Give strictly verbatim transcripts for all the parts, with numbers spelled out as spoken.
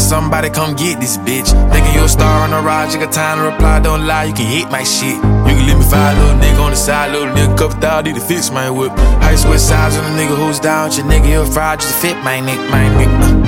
somebody come get this bitch. Thinking you a star on the rise, you got time to reply, don't lie, you can hit my shit. You can leave me five, little nigga on the side, little nigga couple thousand, need to fix my whip. Ice west sides on the nigga who's down with your nigga, you're fried just to fit my neck, my neck.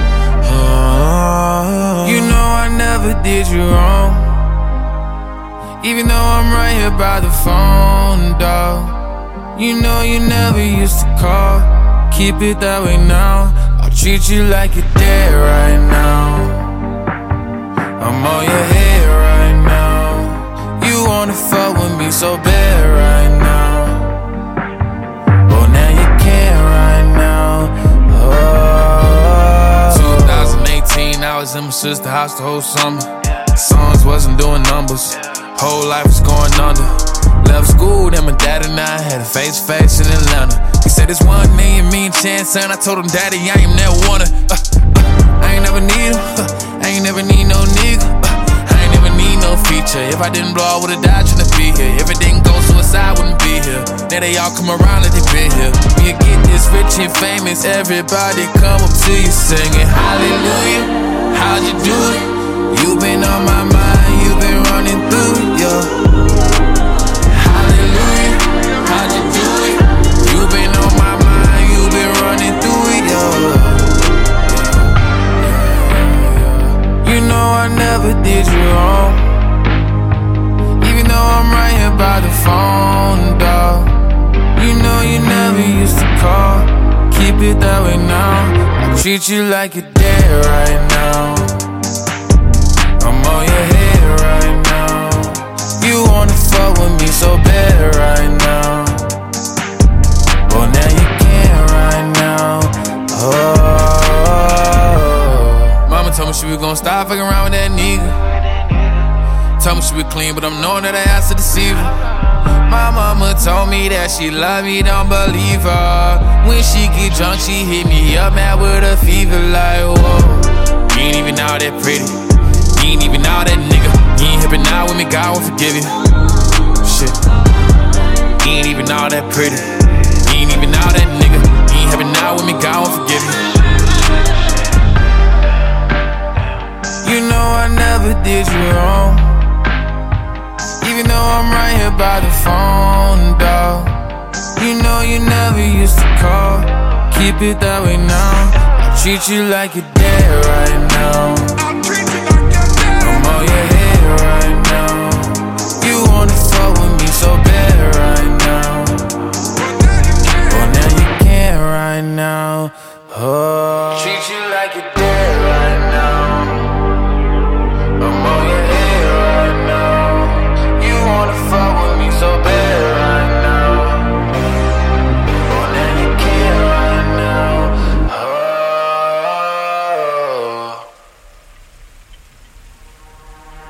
Uh, you know I never did you wrong, even though I'm right here by the phone, dawg. You know you never used to call, keep it that way now. I'll treat you like you're dead right now. I'm on your head right now. You wanna fuck with me so bad right now. Well, now you can't right now. Oh. twenty eighteen, I was in my sister's house the whole summer. Songs wasn't doing numbers, whole life was going under. Left school, then my dad and I had a face-to-face in Atlanta. He said it's one million mean chance, son. I told him, daddy, I ain't never wanna. uh, uh, I ain't never need him, uh, I ain't never need no nigga, uh, I ain't never need no feature. If I didn't blow, I would've died trying to be here. If it didn't go suicide, I wouldn't be here. Now they all come around like they been here. When you get this rich and famous, everybody come up to you singing hallelujah. How'd you do it? You been on my mind, you been running through it, yo. I never did you wrong, even though I'm right here by the phone, dawg. You know you never used to call, keep it that way now. I treat you like you're dead right now. I'm on your head right now. You wanna fuck with me so bad right now. Well, now you can't right now. Oh. Told me she was gon' stop fucking around with that nigga. Told me she was clean, but I'm knowing that I asked to deceive her. My mama told me that she love me, don't believe her. When she get drunk, she hit me up, mad with a fever, like, whoa. You ain't even all that pretty, you ain't even all that nigga. You ain't hippin' out with me, God won't forgive you. Shit. You ain't even all that pretty, you ain't even all that nigga. You ain't hippin' out with me, God won't forgive you. You know I never did you wrong, even though I'm right here by the phone, dawg. You know you never used to call, keep it that way now. I treat you like you're dead right now. I'm on your head right now. You wanna fuck with me so bad right now. Well, now you can't right now. Oh. Treat you like you're dead.